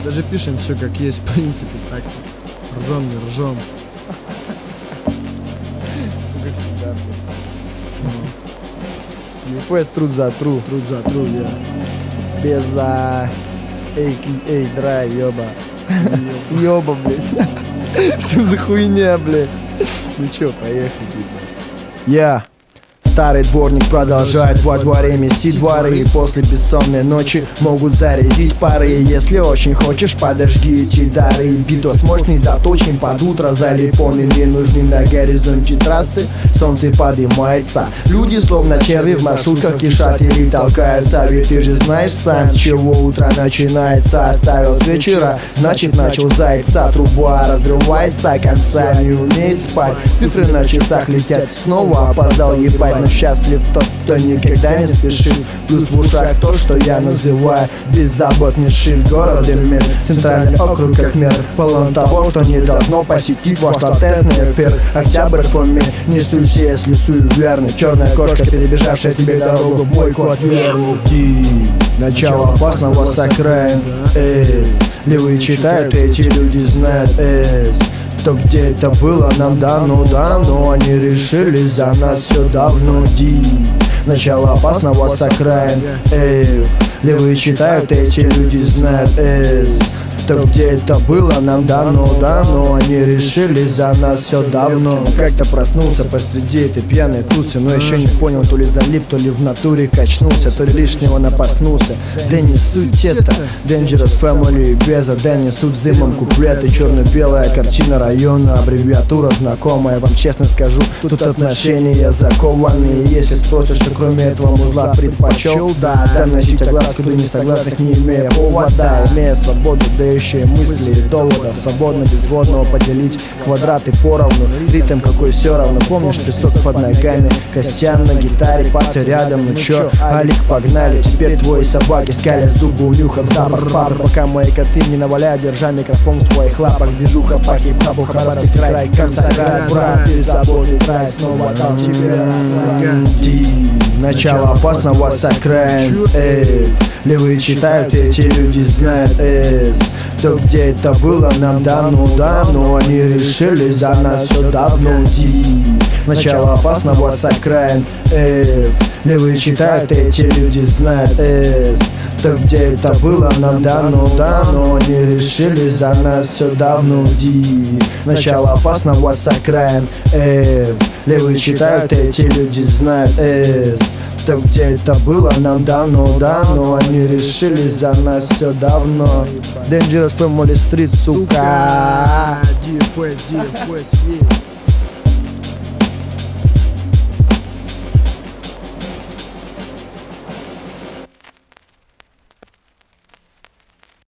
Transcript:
даже пишем все как есть, в принципе, так-то. Ржем, не ржем. Как всегда. UFS труд за тру. Труд за труд, я. Без эй, драй, ёба. Ёба, блядь. Что за хуйня, блядь? Ну чё, поехали, блядь. Старый дворник продолжает во дворе месить дворы. И после бессонной ночи могут зарядить пары. Если очень хочешь, подожди эти дары. Битос мощный заточен под утро. Залипоны не нужны на горизонте трассы. Солнце поднимается. Люди словно черви в маршрутках кишат или толкаются. Ведь ты же знаешь сам, с чего утро начинается. Оставил с вечера, значит начал зайца. Труба разрывается, конца не умеет спать. Цифры на часах летят, снова опоздал, ебать. Счастлив тот, кто никогда не спешит. Плюс в ушах то, что я называю беззаботнейший город и мир. Центральный округ как мир, полон того, что не должно посетить ваш латентный эфир. Октябрь в уме, не суйся, если суеверный. Черная кошка, перебежавшая тебе дорогу, мой кот верный. Начало опасного с окраин. Левые читают, эти люди знают. То где это было нам давно, они решили за нас все давно. Начало опасного с окраин. Левые читают, эти люди знают. То где это было нам давно, они решили за нас все давно. Как-то проснулся посреди этой пьяной тусы, но еще не понял, то ли залип, то ли в натуре качнулся, то ли лишнего напаснулся. Да не суть это, Dangerous Family и Беза, да не суть с дымом куплеты. Черно-белая картина района, аббревиатура знакомая. Вам честно скажу, тут отношения закованные. Если спросишь, что кроме этого музла предпочел, да, носить огласку до несогласных, не имея повода, имея свободу, дающие мысли и доводов, свободно без водного поделить квадраты поровну. Ритм какой все равно, помнишь песок под ногами, Костян на гитаре, пацы рядом. Ну чё, Алик, погнали, теперь твои собаки скалят зубы, унюхав запах пар. Пока мои коты не наваляют, держа микрофон в своих лапах. Движуха по хип-хапу, Хабаровский край, как саграй, брат, без заботы, трай, снова дал тебе начало опасного с окраин. Левые читают, эти люди знают. То где это было нам давно, они решили за нас все давно. Начало опасного с окраин. Левые читают, эти люди знают. То где это было нам давно, они решили за нас все давно. Начало опасного с окраин. Левые читают, эти люди знают. То где это было нам давно, они решили за нас все давно. Dangerous Family Street, сука. DFS, yeah.